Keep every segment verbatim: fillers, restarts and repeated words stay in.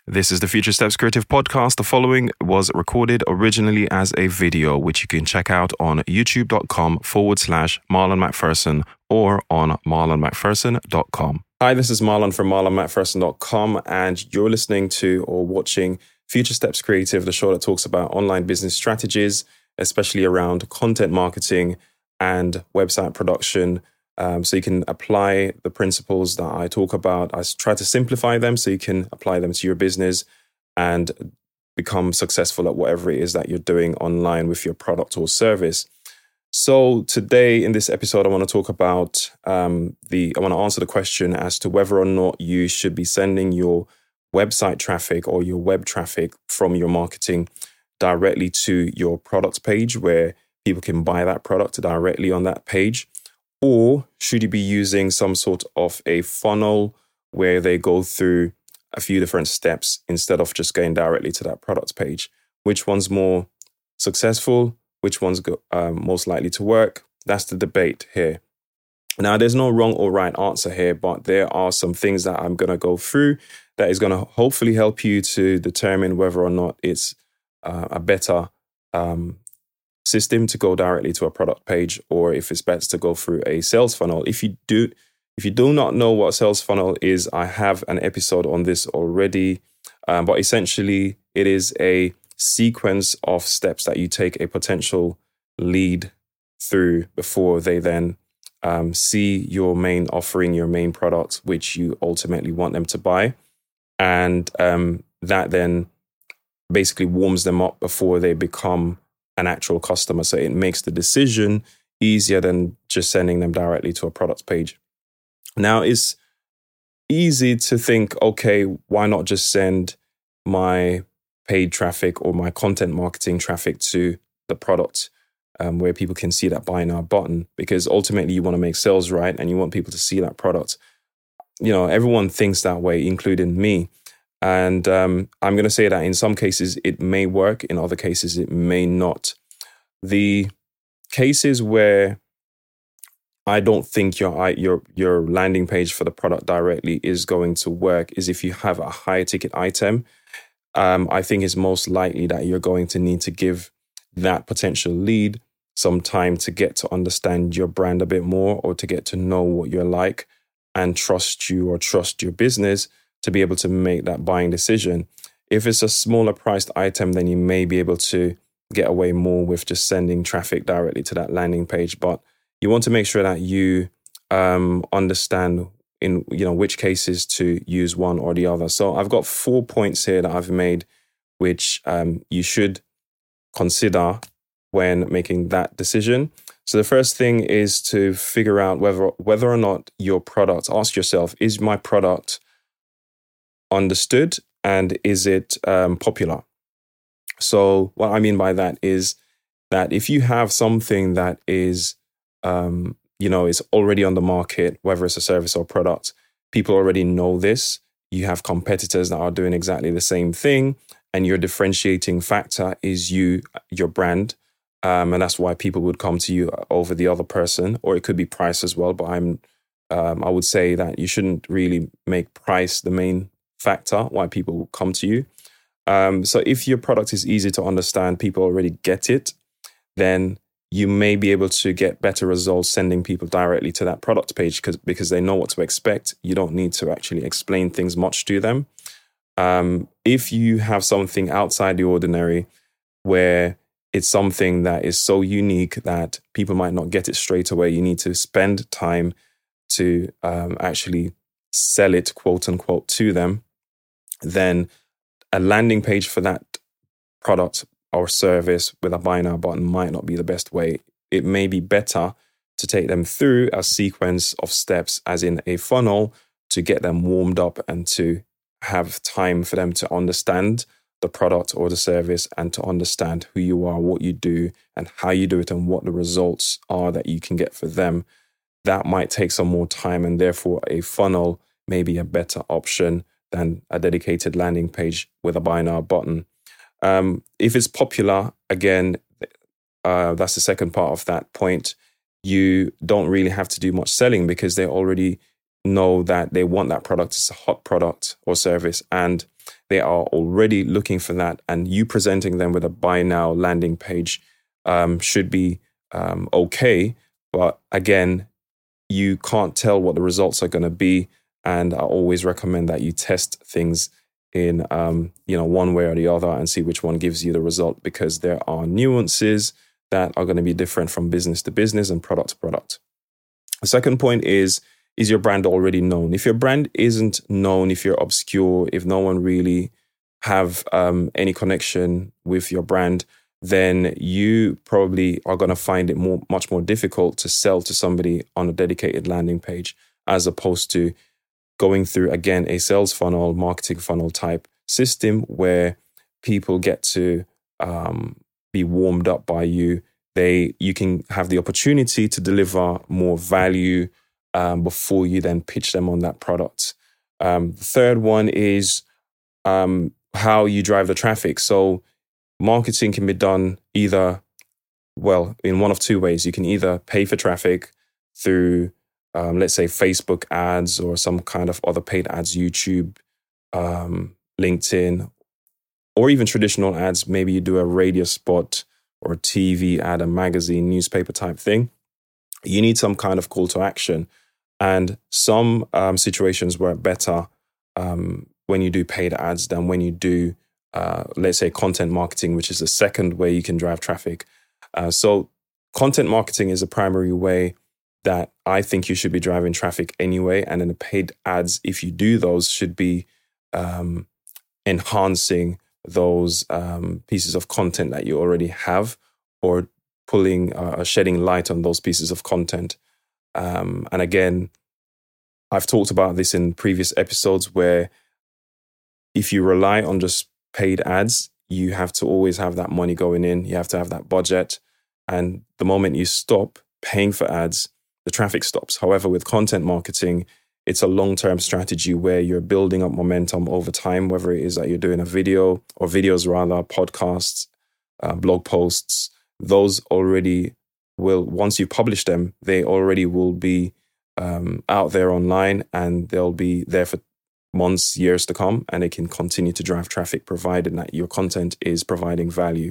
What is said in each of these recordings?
This is the Future Steps Creative Podcast. The following was recorded originally as a video, which you can check out on youtube.com forward slash Marlon McPherson or on marlon mcpherson dot com. Hi, this is Marlon from marlon mcpherson dot com, and you're listening to or watching Future Steps Creative, the show that talks about online business strategies, especially around content marketing and website production. Um, so you can apply the principles that I talk about. I try to simplify them so you can apply them to your business and become successful at whatever it is that you're doing online with your product or service. So today in this episode, I want to talk about um, the, I want to answer the question as to whether or not you should be sending your website traffic or your web traffic from your marketing directly to your product page where people can buy that product directly on that page. Or should you be using some sort of a funnel where they go through a few different steps instead of just going directly to that product page? Which one's more successful? Which one's go, um, most likely to work? That's the debate here. Now, there's no wrong or right answer here, but there are some things that I'm going to go through that is going to hopefully help you to determine whether or not it's uh, a better um system to go directly to a product page, or if it's better to go through a sales funnel. If you do, if you do not know what a sales funnel is, I have an episode on this already. Um, but essentially, it is a sequence of steps that you take a potential lead through before they then um, see your main offering, your main product, which you ultimately want them to buy, and um, that then basically warms them up before they become an actual customer. So it makes the decision easier than just sending them directly to a product page. Now, it's easy to think, okay, why not just send my paid traffic or my content marketing traffic to the product um, where people can see that buy now button? Because ultimately you want to make sales, right? And you want people to see that product. You know, everyone thinks that way, including me. And um, I'm going to say that in some cases it may work, in other cases it may not. The cases where I don't think your your your landing page for the product directly is going to work is if you have a high ticket item. Um, I think it's most likely that you're going to need to give that potential lead some time to get to understand your brand a bit more, or to get to know what you're like and trust you or trust your business to be able to make that buying decision. If it's a smaller priced item, then you may be able to get away more with just sending traffic directly to that landing page. But you want to make sure that you um, understand in you know which cases to use one or the other. So I've got four points here that I've made, which um, you should consider when making that decision. So the first thing is to figure out whether whether or not your product, ask yourself, is my product understood, and is it um, popular? So what I mean by that is that if you have something that is, um, you know, is already on the market, whether it's a service or product, people already know this. You have competitors that are doing exactly the same thing, and your differentiating factor is you, your brand. Um, and that's why people would come to you over the other person, or it could be price as well. But I'm, um, I would say that you shouldn't really make price the main factor why people will come to you. Um, so if your product is easy to understand, people already get it, then you may be able to get better results sending people directly to that product page because because they know what to expect. You don't need to actually explain things much to them. Um, if you have something outside the ordinary where it's something that is so unique that people might not get it straight away, you need to spend time to um, actually sell it, quote unquote, to them, then a landing page for that product or service with a buy now button might not be the best way. It may be better to take them through a sequence of steps, as in a funnel, to get them warmed up and to have time for them to understand the product or the service and to understand who you are, what you do, and how you do it, and what the results are that you can get for them. That might take some more time, and therefore a funnel may be a better option than a dedicated landing page with a buy now button. Um, if it's popular, again, uh, that's the second part of that point. You don't really have to do much selling because they already know that they want that product. It's a hot product or service, and they are already looking for that, and you presenting them with a buy now landing page um, should be um, okay. But again, you can't tell what the results are going to be. And I always recommend that you test things in, um, you know, one way or the other and see which one gives you the result, because there are nuances that are going to be different from business to business and product to product. The second point is, is your brand already known? If your brand isn't known, if you're obscure, if no one really have um, any connection with your brand, then you probably are going to find it more, much more difficult to sell to somebody on a dedicated landing page, as opposed to going through, again, a sales funnel, marketing funnel type system where people get to um, be warmed up by you. They, you can have the opportunity to deliver more value um, before you then pitch them on that product. Um, the third one is um, how you drive the traffic. So marketing can be done either, well, in one of two ways. You can either pay for traffic through, um, let's say, Facebook ads or some kind of other paid ads, YouTube, um, LinkedIn, or even traditional ads. Maybe you do a radio spot or a T V ad, a magazine, newspaper type thing. You need some kind of call to action. And some um, situations work better um, when you do paid ads than when you do, uh, let's say, content marketing, which is the second way you can drive traffic. Uh, so content marketing is a primary way that I think you should be driving traffic anyway. And then the paid ads, if you do those, should be um, enhancing those um, pieces of content that you already have, or pulling, uh, shedding light on those pieces of content. Um, and again, I've talked about this in previous episodes, where if you rely on just paid ads, you have to always have that money going in. You have to have that budget. And the moment you stop paying for ads, the traffic stops. However, with content marketing, it's a long-term strategy where you're building up momentum over time, whether it is that you're doing a video or videos rather, podcasts, uh, blog posts. Those already will, once you publish them, they already will be um, out there online, and they'll be there for months, years to come, and it can continue to drive traffic, provided that your content is providing value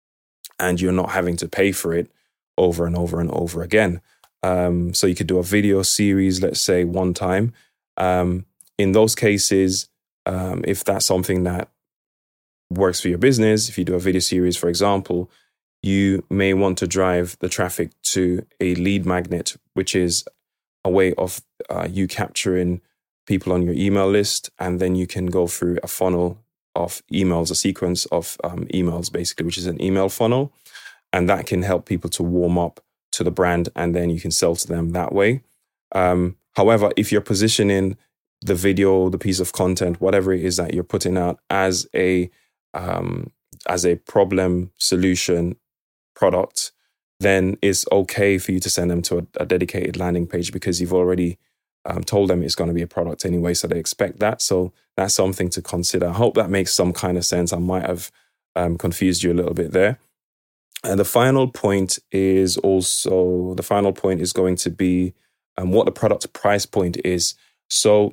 and you're not having to pay for it over and over and over again. Um, so you could do a video series, let's say one time. Um, in those cases, um, if that's something that works for your business, if you do a video series, for example, you may want to drive the traffic to a lead magnet, which is a way of uh, you capturing people on your email list, and then you can go through a funnel of emails, a sequence of um, emails, basically, which is an email funnel. And that can help people to warm up to the brand, and then you can sell to them that way. Um, however, if you're positioning the video, the piece of content, whatever it is that you're putting out as a um, as a problem solution product, then it's okay for you to send them to a, a dedicated landing page, because you've already um, told them it's going to be a product anyway, so they expect that. So that's something to consider. I hope that makes some kind of sense. I might have um, confused you a little bit there. And the final point is also, the final point is going to be um, what the product price point is. So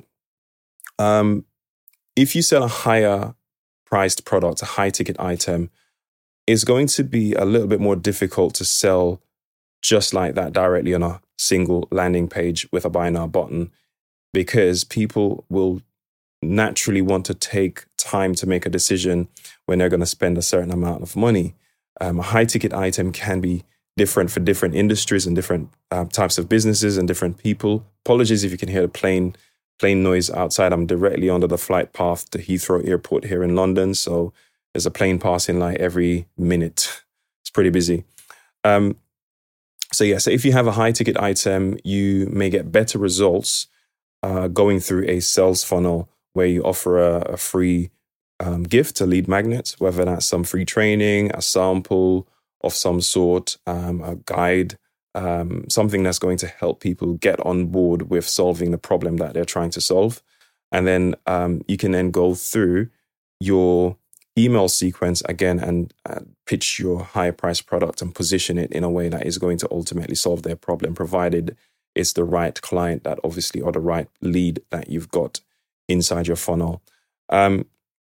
um, if you sell a higher priced product, a high ticket item, it's going to be a little bit more difficult to sell just like that directly on a single landing page with a buy now button, because people will naturally want to take time to make a decision when they're going to spend a certain amount of money. Um, a high ticket item can be different for different industries and different uh, types of businesses and different people. Apologies if you can hear the plane plane noise outside. I'm directly under the flight path to Heathrow Airport here in London, so there's a plane passing like every minute. It's pretty busy. Um, so yeah, so if you have a high ticket item, you may get better results uh, going through a sales funnel where you offer a, a free um, gift, a lead magnet, whether that's some free training, a sample of some sort, um, a guide, um, something that's going to help people get on board with solving the problem that they're trying to solve. And then um, you can then go through your email sequence again and uh, pitch your higher price product and position it in a way that is going to ultimately solve their problem, provided it's the right client that obviously, or the right lead that you've got inside your funnel. Um,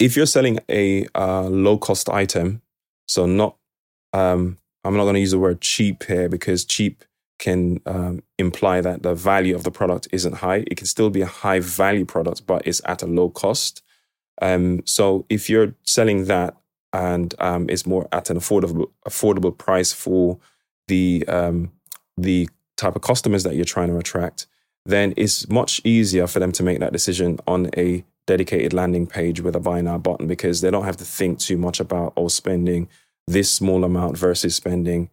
if you're selling a uh, low cost item, so not, um, I'm not going to use the word cheap here because cheap can um, imply that the value of the product isn't high. It can still be a high value product, but it's at a low cost. Um, so if you're selling that and um, it's more at an affordable affordable price for the um, the type of customers that you're trying to attract, then it's much easier for them to make that decision on a dedicated landing page with a buy now button, because they don't have to think too much about oh spending this small amount versus spending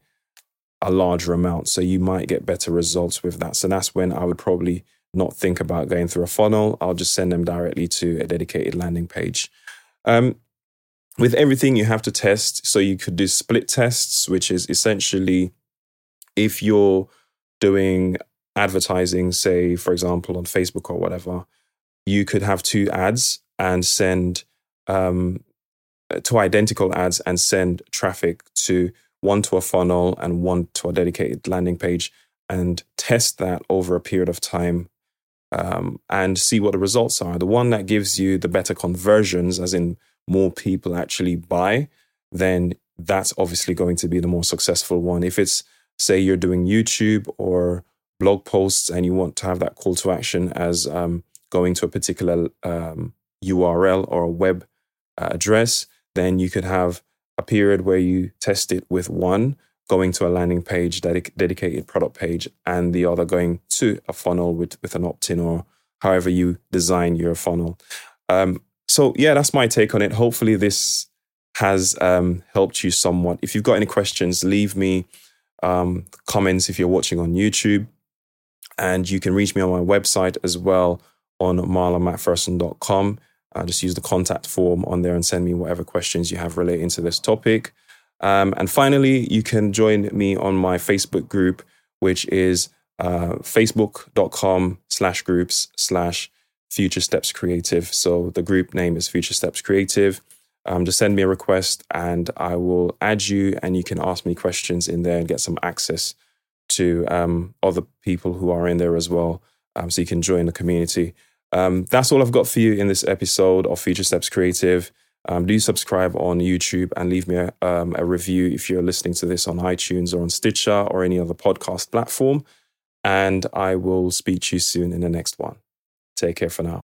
a larger amount. So you might get better results with that. So that's when I would probably not think about going through a funnel. I'll just send them directly to a dedicated landing page. Um, with everything you have to test. So you could do split tests, which is essentially if you're doing advertising, say, for example, on Facebook or whatever, you could have two ads and send um, two identical ads and send traffic to one to a funnel and one to a dedicated landing page, and test that over a period of time um, and see what the results are. The one that gives you the better conversions, as in more people actually buy, then that's obviously going to be the more successful one. If it's, say, you're doing YouTube or blog posts and you want to have that call to action as um, going to a particular um, U R L or a web uh, address, then you could have a period where you test it with one going to a landing page, dedic- dedicated product page, and the other going to a funnel with, with an opt-in or however you design your funnel. Um, so yeah, that's my take on it. Hopefully this has um, helped you somewhat. If you've got any questions, leave me um, comments if you're watching on YouTube. And you can reach me on my website as well on marlon macpherson dot com. Uh, just use the contact form on there and send me whatever questions you have relating to this topic. Um, and finally, you can join me on my Facebook group, which is uh, facebook.com slash groups slash Future Steps Creative. So the group name is Future Steps Creative. Um, just send me a request and I will add you, and you can ask me questions in there and get some access to um, other people who are in there as well. Um, so you can join the community. Um, that's all I've got for you in this episode of Future Steps Creative. Um, do subscribe on YouTube and leave me a, um, a review if you're listening to this on iTunes or on Stitcher or any other podcast platform. And I will speak to you soon in the next one. Take care for now.